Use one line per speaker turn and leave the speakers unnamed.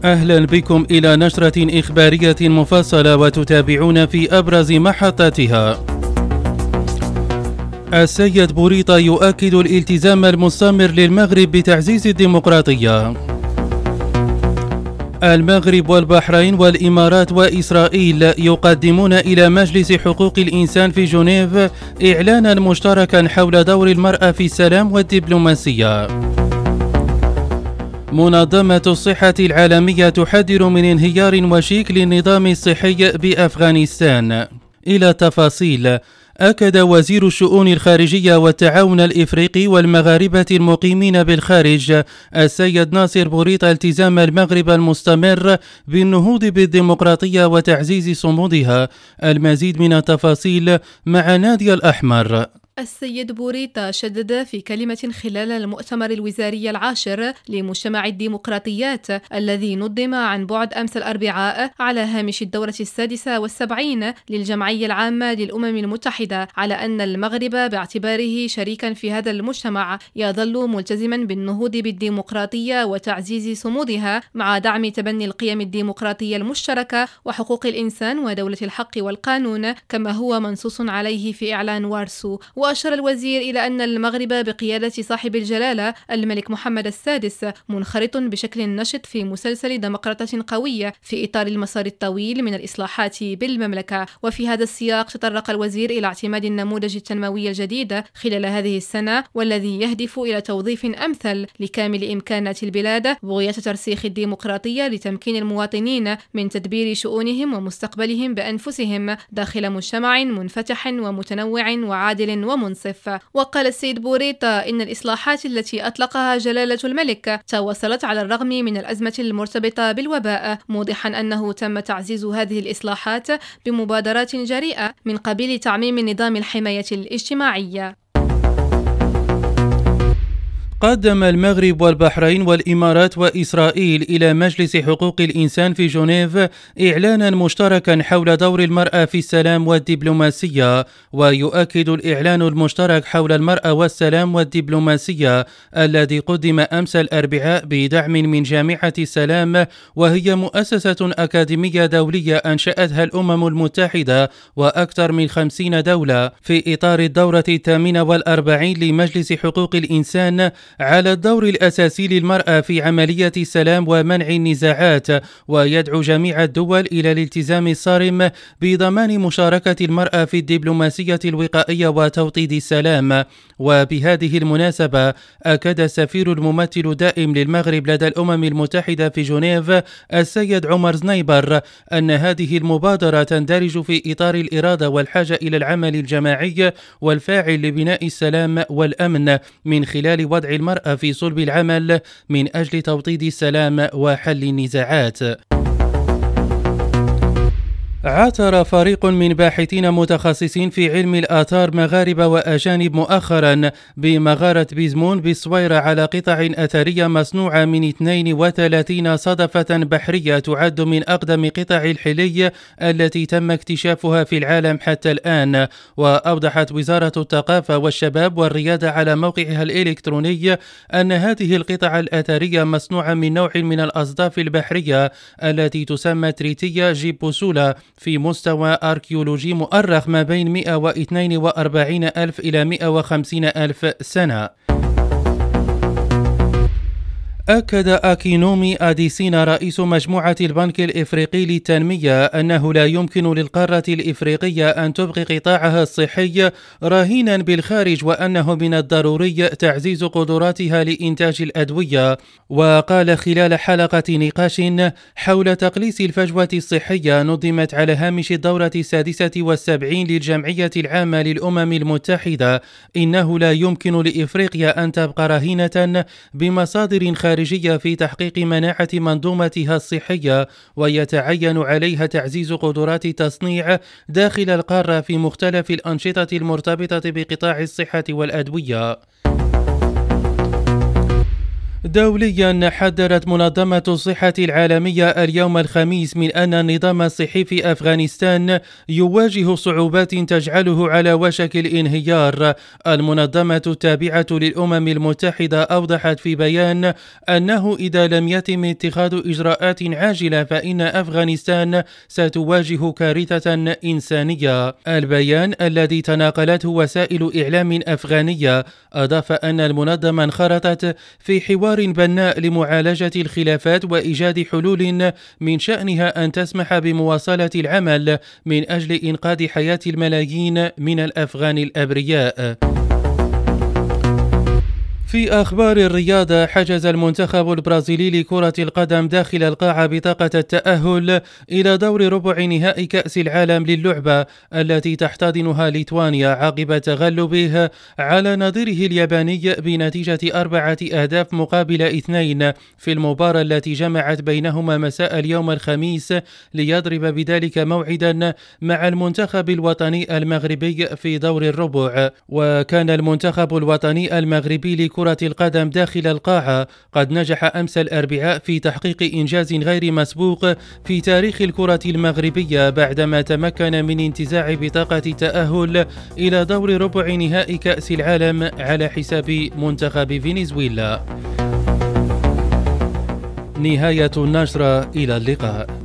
أهلا بكم إلى نشرة إخبارية مفصلة وتتابعون في أبرز محطاتها. السيد بوريطة يؤكد الالتزام المستمر للمغرب بتعزيز الديمقراطية. المغرب والبحرين والإمارات وإسرائيل يقدمون إلى مجلس حقوق الإنسان في جنيف إعلانا مشتركا حول دور المرأة في السلام والدبلوماسية. منظمة الصحة العالمية تحذر من انهيار وشيك للنظام الصحي بأفغانستان. إلى التفاصيل. أكد وزير الشؤون الخارجية والتعاون الإفريقي والمغاربة المقيمين بالخارج السيد ناصر بوريطة التزام المغرب المستمر بالنهوض بالديمقراطية وتعزيز صمودها. المزيد من التفاصيل مع نادية الأحمر.
السيد بوريطة شدد في كلمة خلال المؤتمر الوزاري العاشر لمجتمع الديمقراطيات الذي نظم عن بعد أمس الأربعاء على هامش الدورة 76 للجمعية العامة للأمم المتحدة على أن المغرب باعتباره شريكا في هذا المجتمع يظل ملتزما بالنهوض بالديمقراطية وتعزيز صمودها مع دعم تبني القيم الديمقراطية المشتركة وحقوق الإنسان ودولة الحق والقانون كما هو منصوص عليه في إعلان وارسو. وأشار الوزير إلى أن المغرب بقيادة صاحب الجلالة الملك محمد السادس منخرط بشكل نشط في مسلسل ديمقراطية قوية في إطار المسار الطويل من الإصلاحات بالمملكة. وفي هذا السياق تطرق الوزير إلى اعتماد النموذج التنموي الجديد خلال هذه السنة والذي يهدف إلى توظيف أمثل لكامل إمكانات البلاد بغية ترسيخ الديمقراطية لتمكين المواطنين من تدبير شؤونهم ومستقبلهم بأنفسهم داخل مجتمع منفتح ومتنوع وعادل ومنصف. وقال السيد بوريطة إن الإصلاحات التي أطلقها جلالة الملك تواصلت على الرغم من الأزمة المرتبطة بالوباء، موضحا أنه تم تعزيز هذه الإصلاحات بمبادرات جريئة من قبيل تعميم نظام الحماية الاجتماعية.
قدم المغرب والبحرين والإمارات وإسرائيل إلى مجلس حقوق الإنسان في جنيف إعلانا مشتركا حول دور المرأة في السلام والدبلوماسية. ويؤكد الإعلان المشترك حول المرأة والسلام والدبلوماسية الذي قدم أمس الأربعاء بدعم من جامعة السلام، وهي مؤسسة أكاديمية دولية أنشأتها الأمم المتحدة وأكثر من 50 دولة في إطار الدورة 48 لمجلس حقوق الإنسان على الدور الأساسي للمرأة في عملية السلام ومنع النزاعات، ويدعو جميع الدول إلى الالتزام الصارم بضمان مشاركة المرأة في الدبلوماسية الوقائية وتوطيد السلام. وبهذه المناسبة أكد السفير الممثل الدائم للمغرب لدى الأمم المتحدة في جنيف السيد عمر زنيبر أن هذه المبادرة تندرج في إطار الإرادة والحاجة إلى العمل الجماعي والفاعل لبناء السلام والأمن من خلال وضع المرأة في صلب العمل من أجل توطيد السلام وحل النزاعات. عثر فريق من باحثين متخصصين في علم الآثار مغاربة وأجانب مؤخرا بمغارة بيزمون بالصويرة على قطع أثرية مصنوعة من 32 صدفة بحرية تعد من أقدم قطع الحلي التي تم اكتشافها في العالم حتى الآن. وأوضحت وزارة الثقافة والشباب والريادة على موقعها الإلكتروني أن هذه القطع الأثرية مصنوعة من نوع من الأصداف البحرية التي تسمى تريتيا جيبوسولا في مستوى أركيولوجي مؤرخ ما بين 142 ألف إلى 150 ألف سنة. أكد أكينومي أديسينا رئيس مجموعة البنك الإفريقي للتنمية أنه لا يمكن للقارة الإفريقية أن تبقي قطاعها الصحي رهينا بالخارج، وأنه من الضروري تعزيز قدراتها لإنتاج الأدوية. وقال خلال حلقة نقاش حول تقليص الفجوة الصحية نظمت على هامش الدورة 76 للجمعية العامة للأمم المتحدة إنه لا يمكن لإفريقيا أن تبقى رهينة بمصادر خارجية في تحقيق مناعة منظومتها الصحية، ويتعين عليها تعزيز قدرات التصنيع داخل القارة في مختلف الأنشطة المرتبطة بقطاع الصحة والأدوية. دوليا، حذرت منظمة الصحة العالمية اليوم الخميس من أن النظام الصحي في أفغانستان يواجه صعوبات تجعله على وشك الانهيار. المنظمة التابعة للأمم المتحدة أوضحت في بيان أنه إذا لم يتم اتخاذ إجراءات عاجلة فإن أفغانستان ستواجه كارثة إنسانية. البيان الذي تناقلته وسائل إعلام أفغانية أضاف أن المنظمة انخرطت في حوار بناء لمعالجة الخلافات وإيجاد حلول من شأنها أن تسمح بمواصلة العمل من أجل إنقاذ حياة الملايين من الأفغان الأبرياء. في أخبار الرياضة، حجز المنتخب البرازيلي لكرة القدم داخل القاعة بطاقة التأهل إلى دور ربع نهائي كأس العالم للعبة التي تحتضنها ليتوانيا عقب تغلبه على نظيره الياباني بنتيجة 4 أهداف مقابل 2 في المباراة التي جمعت بينهما مساء اليوم الخميس، ليضرب بذلك موعدا مع المنتخب الوطني المغربي في دور الربع. وكان المنتخب الوطني المغربي لكرة القدم داخل القاعة قد نجح أمس الأربعاء في تحقيق إنجاز غير مسبوق في تاريخ الكرة المغربية بعدما تمكن من انتزاع بطاقة التأهل إلى دور ربع نهائي كأس العالم على حساب منتخب فنزويلا. نهاية النشرة، إلى اللقاء.